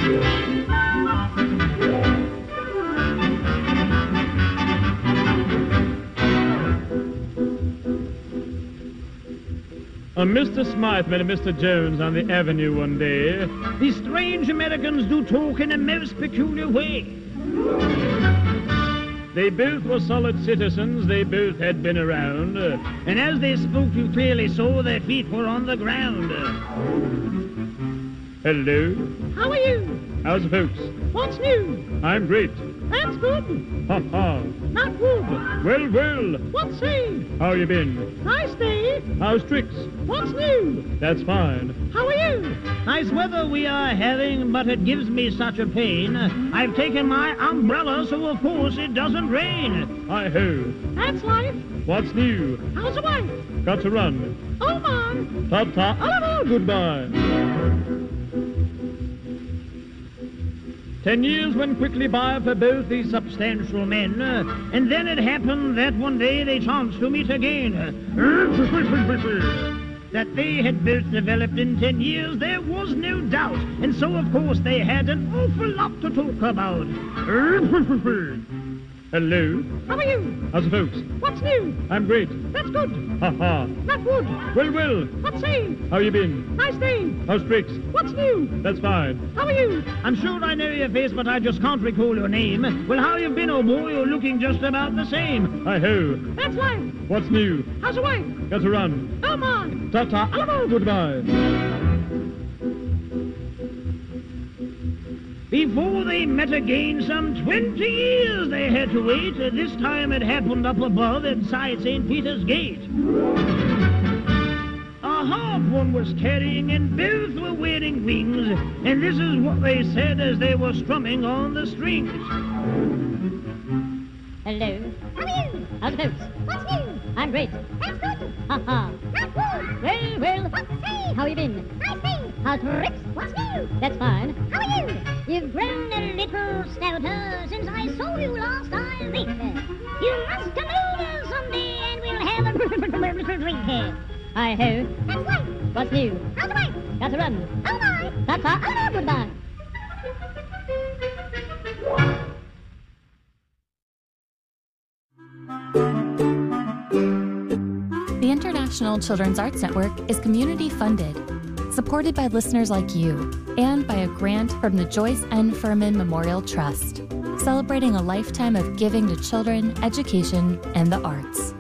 Mr. Smythe met a Mr. Jones on the avenue one day. These strange Americans do talk in a most peculiar way. They both were solid citizens, they both had been around. And as they spoke, you clearly saw their feet were on the ground. Hello. How are you? How's the folks? What's new? I'm great. That's good. Ha ha. Not good. Well, well. What's say? How you been? Nice day. How's tricks? What's new? That's fine. How are you? Nice weather we are having, but it gives me such a pain. I've taken my umbrella, so of course it doesn't rain. Hi-ho. That's life. What's new? How's the wife? Got to run. Oh, my. Ta-ta. Hello. Goodbye. 10 years went quickly by for both these substantial men, and then it happened that one day they chanced to meet again. That they had both developed in 10 years, there was no doubt, and so of course they had an awful lot to talk about. Hello. How are you? How's the folks? What's new? I'm great. That's good. Ha ha. Not good. Well, well. What's say? How you been? Nice day. How's tricks? What's new? That's fine. How are you? I'm sure I know your face, but I just can't recall your name. Well, how you been, old boy? You're looking just about the same. Hi-ho. That's life. What's new? How's the wife? Got to run. Oh, my. Ta-ta. Hello. Goodbye. Before they met again, some 20 years they had to wait. This time it happened up above inside St. Peter's Gate. A harp one was carrying, and both were wearing wings. And this is what they said as they were strumming on the strings. Hello. How are you? How's the folks? What's new? I'm great. That's good. Ha ha. Not good. Well, well. What's say? How you been? Nice day. How's tricks? What's new? That's fine. How are you? You've grown a little stouter since I saw you last, I think. You must come over someday and we'll have a little drink here. Hi-ho. That's right. What's new? How's the wife? Got to run. Oh, my. That's all. Oh, no, goodbye. The International Children's Arts Network is community funded, supported by listeners like you, and by a grant from the Joyce N. Furman Memorial Trust, celebrating a lifetime of giving to children, education, and the arts.